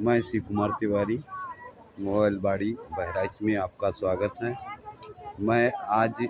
मैं शिव कुमार तिवारी, मोबाइल बाड़ी बहराइच में आपका स्वागत है। मैं आज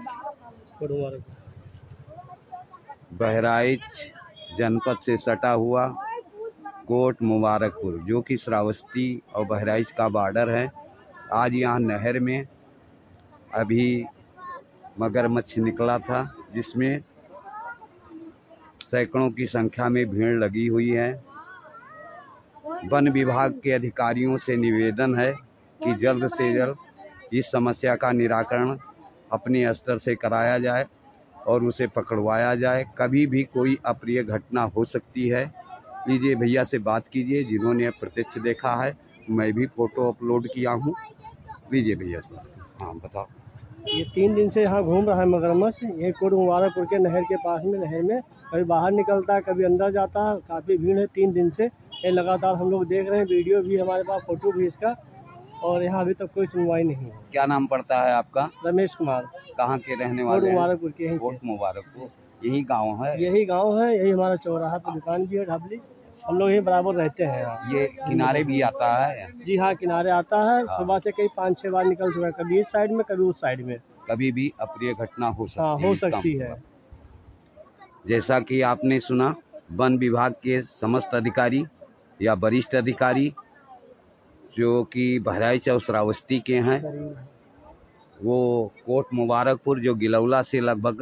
बहराइच जनपद से सटा हुआ कोट मुबारकपुर, जो कि श्रावस्ती और बहराइच का बॉर्डर है। आज यहाँ नहर में अभी मगरमच्छ निकला था, जिसमें सैकड़ों की संख्या में भीड़ लगी हुई है। वन विभाग के अधिकारियों से निवेदन है कि जल्द से जल्द इस समस्या का निराकरण अपने स्तर से कराया जाए और उसे पकड़वाया जाए। कभी भी कोई अप्रिय घटना हो सकती है। लीजिए भैया से बात कीजिए, जिन्होंने प्रत्यक्ष देखा है। मैं भी फोटो अपलोड किया हूँ। लीजिए भैया से बात। हाँ बताओ। ये 3 दिन से यहाँ घूम रहा है मगरमच्छ। ये कोट मुबारकपुर के नहर के पास में, नहर में कभी बाहर निकलता है, कभी अंदर जाता है। काफ़ी भीड़ है 3 दिन से। ये लगातार हम लोग देख रहे हैं, वीडियो भी हमारे पास, फोटो भी इसका। और यहाँ अभी तक कोई सुनवाई नहीं है। क्या नाम पड़ता है आपका? रमेश कुमार। कहाँ के रहने वाले हैं? मुबारकपुर के। कोट मुबारकपुर यही गाँव है? यही गाँव है, यही हमारा चौराहा पर दुकान भी है ढाबली। हम लोग यही बराबर रहते हैं यहाँ। ये किनारे भी आता है? जी हाँ, किनारे आता है। सुबह से कई 5-6 बार निकल चुका है, कभी इस साइड में, कभी उस साइड में। कभी भी अप्रिय घटना हो सकती है। हाँ, हो सकती है। जैसा कि आपने सुना, वन विभाग के समस्त अधिकारी या वरिष्ठ अधिकारी जो कि बहराइच और श्रावस्ती के हैं, वो कोट मुबारकपुर, जो गिलौला से लगभग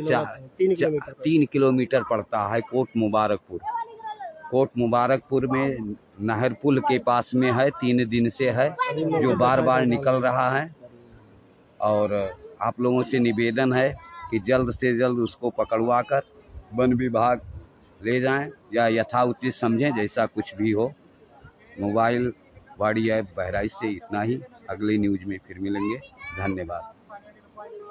3 किलोमीटर पड़ता है, कोट मुबारकपुर। कोट मुबारकपुर में नहर पुल के पास में है। 3 दिन से है, जो बार बार निकल रहा है। और आप लोगों से निवेदन है कि जल्द से जल्द उसको पकड़वा कर वन विभाग ले जाएं या यथाउचित समझें, जैसा कुछ भी हो। मोबाइल बाड़ी ऐप बहराइच से इतना ही। अगली न्यूज में फिर मिलेंगे। धन्यवाद।